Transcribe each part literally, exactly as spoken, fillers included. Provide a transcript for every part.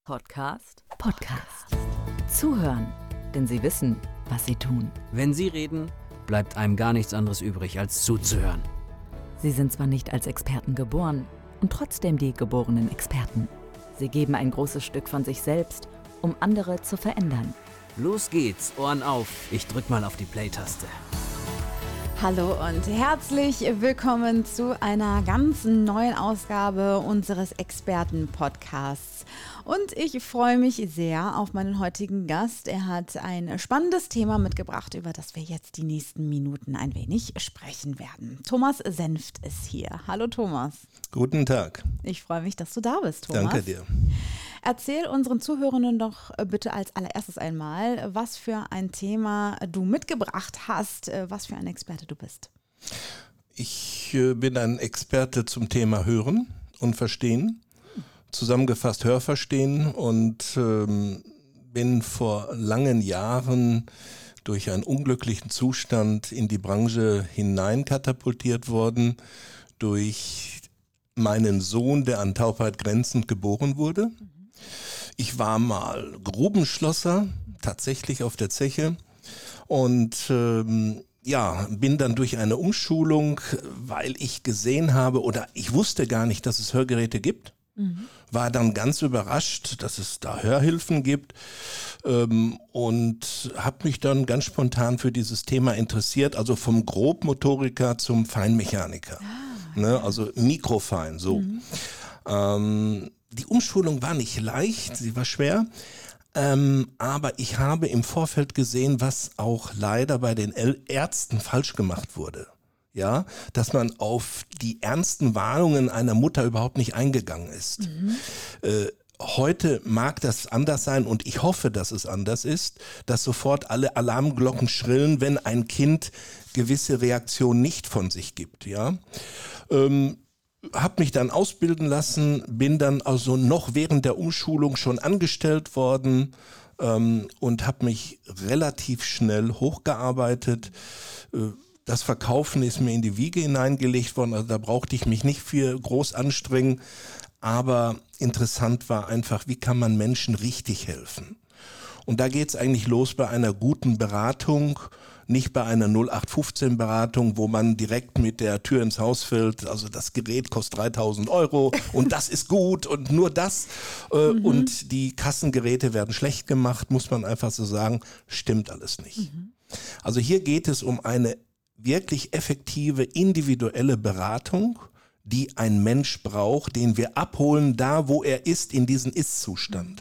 Podcast? Podcast. Zuhören, denn sie wissen, was sie tun. Wenn sie reden, bleibt einem gar nichts anderes übrig, als zuzuhören. Sie sind zwar nicht als Experten geboren und trotzdem die geborenen Experten. Sie geben ein großes Stück von sich selbst, um andere zu verändern. Los geht's, Ohren auf. Ich drück mal auf die Play-Taste. Hallo und herzlich willkommen zu einer ganz neuen Ausgabe unseres Experten-Podcasts. Und ich freue mich sehr auf meinen heutigen Gast. Er hat ein spannendes Thema mitgebracht, über das wir jetzt die nächsten Minuten ein wenig sprechen werden. Thomas Senft ist hier. Hallo Thomas. Guten Tag. Ich freue mich, dass du da bist, Thomas. Danke dir. Erzähl unseren Zuhörenden doch bitte als allererstes einmal, was für ein Thema du mitgebracht hast, was für ein Experte du bist. Ich äh, bin ein Experte zum Thema Hören und Verstehen, zusammengefasst Hörverstehen, und ähm, bin vor langen Jahren durch einen unglücklichen Zustand in die Branche hineinkatapultiert worden, durch meinen Sohn, der an Taubheit grenzend geboren wurde. Ich war mal Grubenschlosser, tatsächlich auf der Zeche, und ähm, ja, bin dann durch eine Umschulung, weil ich gesehen habe, oder ich wusste gar nicht, dass es Hörgeräte gibt, mhm. war dann ganz überrascht, dass es da Hörhilfen gibt, ähm, und habe mich dann ganz spontan für dieses Thema interessiert, also vom Grobmotoriker zum Feinmechaniker, ah, ne, also Mikrofein, so. Mhm. Ähm, Die Umschulung war nicht leicht, sie war schwer, ähm, aber ich habe im Vorfeld gesehen, was auch leider bei den Ärzten falsch gemacht wurde. Ja, dass man auf die ernsten Warnungen einer Mutter überhaupt nicht eingegangen ist. Mhm. Äh, Heute mag das anders sein, und ich hoffe, dass es anders ist, dass sofort alle Alarmglocken schrillen, wenn ein Kind gewisse Reaktionen nicht von sich gibt. Ja, ähm, Hab mich dann ausbilden lassen, bin dann also noch während der Umschulung schon angestellt worden, ähm, und habe mich relativ schnell hochgearbeitet. Äh, das Verkaufen ist mir in die Wiege hineingelegt worden, also da brauchte ich mich nicht viel groß anstrengen. Aber interessant war einfach, wie kann man Menschen richtig helfen? Und da geht's eigentlich los bei einer guten Beratung, nicht bei einer null acht fünfzehn Beratung, wo man direkt mit der Tür ins Haus fällt. Also das Gerät kostet dreitausend Euro und das ist gut und nur das. Äh, mhm. Und die Kassengeräte werden schlecht gemacht, muss man einfach so sagen, stimmt alles nicht. Mhm. Also hier geht es um eine wirklich effektive individuelle Beratung, die ein Mensch braucht, den wir abholen, da wo er ist, in diesen Ist-Zustand.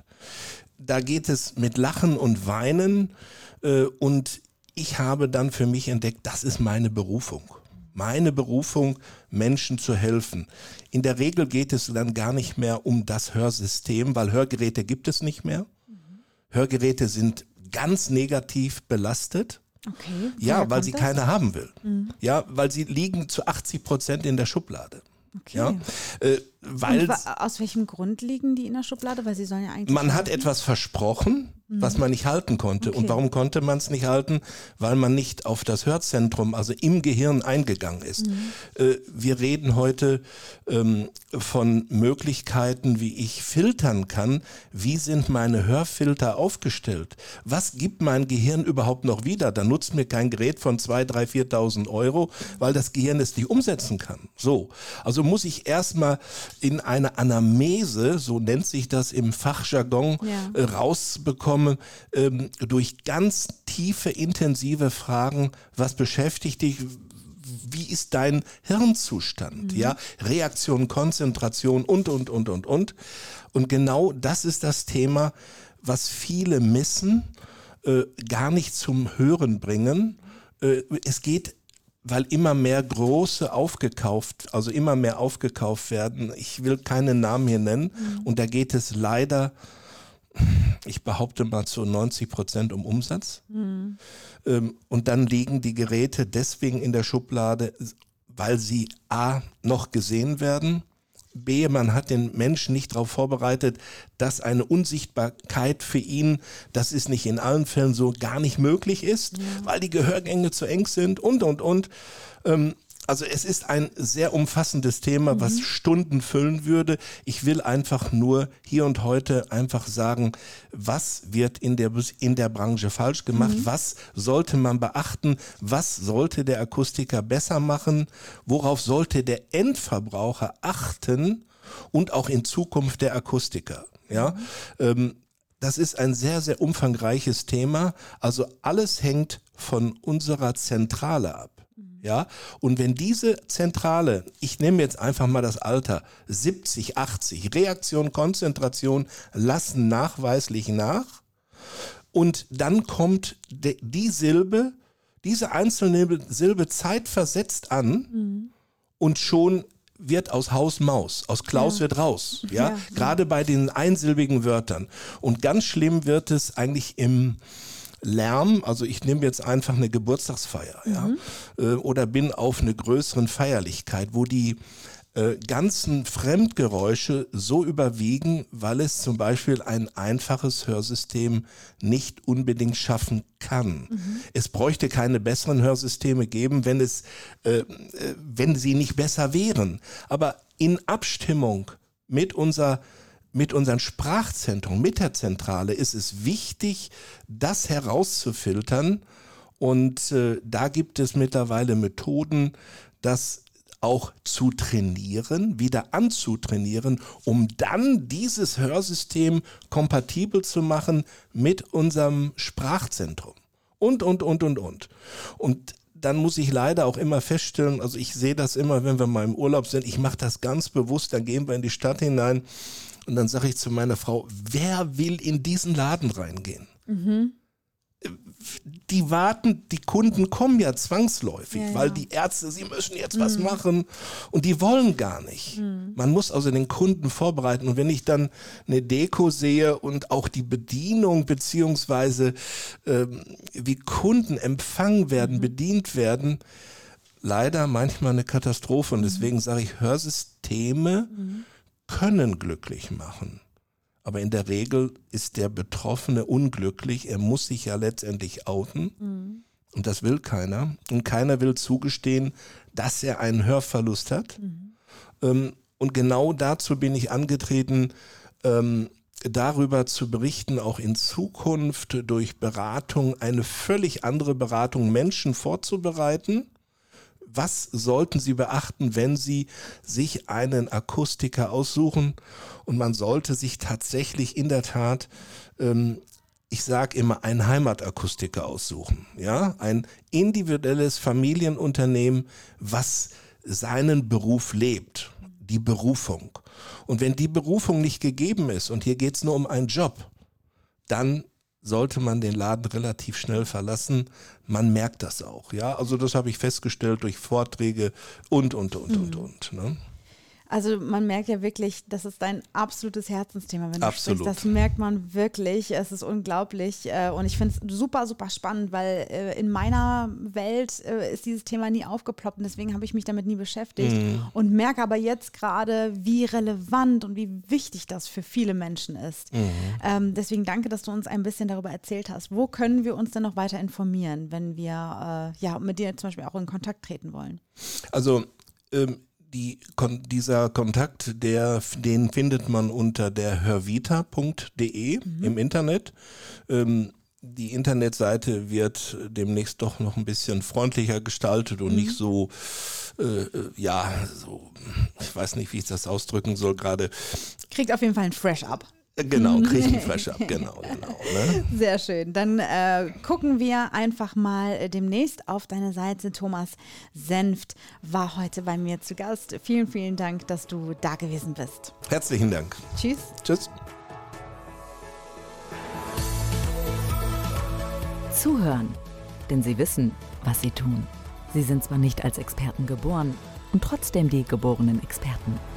Da geht es mit Lachen und Weinen, äh, und ich habe dann für mich entdeckt, das ist meine Berufung. Meine Berufung, Menschen zu helfen. In der Regel geht es dann gar nicht mehr um das Hörsystem, weil Hörgeräte gibt es nicht mehr. Mhm. Hörgeräte sind ganz negativ belastet. Okay. Ja, weil sie das? keiner haben will. Mhm. Ja, weil sie liegen zu achtzig Prozent in der Schublade. Okay. Ja, äh, weil wa- aus welchem Grund liegen die in der Schublade? Weil sie sollen ja eigentlich. Man hat halten. etwas versprochen, mhm. was man nicht halten konnte. Okay. Und warum konnte man es nicht halten? Weil man nicht auf das Hörzentrum, also im Gehirn, eingegangen ist. Mhm. Äh, wir reden heute ähm, von Möglichkeiten, wie ich filtern kann. Wie sind meine Hörfilter aufgestellt? Was gibt mein Gehirn überhaupt noch wieder? Da nutzt mir kein Gerät von zweitausend, dreitausend, viertausend Euro, weil das Gehirn es nicht umsetzen kann. So, also muss ich erstmal in eine Anamnese, so nennt sich das im Fachjargon, ja. äh, rausbekommen, ähm, durch ganz tiefe, intensive Fragen, was beschäftigt dich, wie ist dein Hirnzustand, mhm. ja, Reaktion, Konzentration und, und, und, und, und. Und genau das ist das Thema, was viele missen, äh, gar nicht zum Hören bringen. Äh, es geht weil immer mehr große aufgekauft, also immer mehr aufgekauft werden. Ich will keine Namen hier nennen. Mhm. Und da geht es leider, ich behaupte mal zu neunzig Prozent um Umsatz. Mhm. Ähm, und dann liegen die Geräte deswegen in der Schublade, weil sie A, noch gesehen werden, B, man hat den Menschen nicht darauf vorbereitet, dass eine Unsichtbarkeit für ihn, das ist nicht in allen Fällen so, gar nicht möglich ist, ja. weil die Gehörgänge zu eng sind und, und, und. Ähm, Also es ist ein sehr umfassendes Thema, was Stunden füllen würde. Ich will einfach nur hier und heute einfach sagen, was wird in der, in der Branche falsch gemacht, mhm. was sollte man beachten, was sollte der Akustiker besser machen, worauf sollte der Endverbraucher achten und auch in Zukunft der Akustiker. Ja, mhm. ähm, das ist ein sehr, sehr umfangreiches Thema. Also alles hängt von unserer Zentrale ab. Ja, und wenn diese Zentrale, ich nehme jetzt einfach mal das Alter, siebzig, achtzig, Reaktion, Konzentration lassen nachweislich nach und dann kommt de, die Silbe, diese einzelne Silbe zeitversetzt an mhm. und schon wird aus Haus Maus, aus Klaus ja. wird raus, ja, ja. gerade bei den einsilbigen Wörtern. Und ganz schlimm wird es eigentlich im Lärm, also ich nehme jetzt einfach eine Geburtstagsfeier, mhm. ja, oder bin auf einer größeren Feierlichkeit, wo die äh, ganzen Fremdgeräusche so überwiegen, weil es zum Beispiel ein einfaches Hörsystem nicht unbedingt schaffen kann. Mhm. Es bräuchte keine besseren Hörsysteme geben, wenn es, äh, wenn sie nicht besser wären. Aber in Abstimmung mit unserer Mit unserem Sprachzentrum, mit der Zentrale ist es wichtig, das herauszufiltern. Und äh, da gibt es mittlerweile Methoden, das auch zu trainieren, wieder anzutrainieren, um dann dieses Hörsystem kompatibel zu machen mit unserem Sprachzentrum. Und, und, und, und, und. Und dann muss ich leider auch immer feststellen, also ich sehe das immer, wenn wir mal im Urlaub sind, ich mache das ganz bewusst, dann gehen wir in die Stadt hinein. Und dann sage ich zu meiner Frau, wer will in diesen Laden reingehen? Mhm. Die warten, die Kunden kommen ja zwangsläufig, ja, ja. weil die Ärzte, sie müssen jetzt mhm. was machen und die wollen gar nicht. Mhm. Man muss also den Kunden vorbereiten. Und wenn ich dann eine Deko sehe und auch die Bedienung beziehungsweise ähm, wie Kunden empfangen werden, mhm. bedient werden, leider manchmal eine Katastrophe. Und deswegen sage ich, Hörsysteme mhm. können glücklich machen. Aber in der Regel ist der Betroffene unglücklich. Er muss sich ja letztendlich outen. Mhm. Und das will keiner. Und keiner will zugestehen, dass er einen Hörverlust hat. Mhm. Ähm, und genau dazu bin ich angetreten, ähm, darüber zu berichten, auch in Zukunft durch Beratung, eine völlig andere Beratung, Menschen vorzubereiten. Was sollten Sie beachten, wenn Sie sich einen Akustiker aussuchen? Und man sollte sich tatsächlich in der Tat, ähm, ich sage immer, einen Heimatakustiker aussuchen. Ja? Ein individuelles Familienunternehmen, was seinen Beruf lebt, die Berufung. Und wenn die Berufung nicht gegeben ist und hier geht es nur um einen Job, dann sollte man den Laden relativ schnell verlassen. Man merkt das auch. Ja, also das habe ich festgestellt durch Vorträge und, und, und, mhm. und, und. Ne? Also man merkt ja wirklich, das ist dein absolutes Herzensthema, wenn du Absolut. sprichst. Das merkt man wirklich. Es ist unglaublich. Und ich finde es super, super spannend, weil in meiner Welt ist dieses Thema nie aufgeploppt und deswegen habe ich mich damit nie beschäftigt mhm. und merke aber jetzt gerade, wie relevant und wie wichtig das für viele Menschen ist. Mhm. Ähm, deswegen danke, dass du uns ein bisschen darüber erzählt hast. Wo können wir uns denn noch weiter informieren, wenn wir äh, ja, mit dir zum Beispiel auch in Kontakt treten wollen? Also ähm Die, kon, dieser Kontakt, der, den findet man unter der hörvita punkt de mhm. im Internet. Ähm, die Internetseite wird demnächst doch noch ein bisschen freundlicher gestaltet und mhm. nicht so, äh, ja, so, ich weiß nicht, wie ich das ausdrücken soll gerade. Kriegt auf jeden Fall ein Fresh-Up. Genau, kriege ich fresh up, genau, genau. Ne? Sehr schön. Dann äh, gucken wir einfach mal äh, demnächst auf deine Seite. Thomas Senft war heute bei mir zu Gast. Vielen, vielen Dank, dass du da gewesen bist. Herzlichen Dank. Tschüss. Tschüss. Zuhören, denn sie wissen, was sie tun. Sie sind zwar nicht als Experten geboren und trotzdem die geborenen Experten.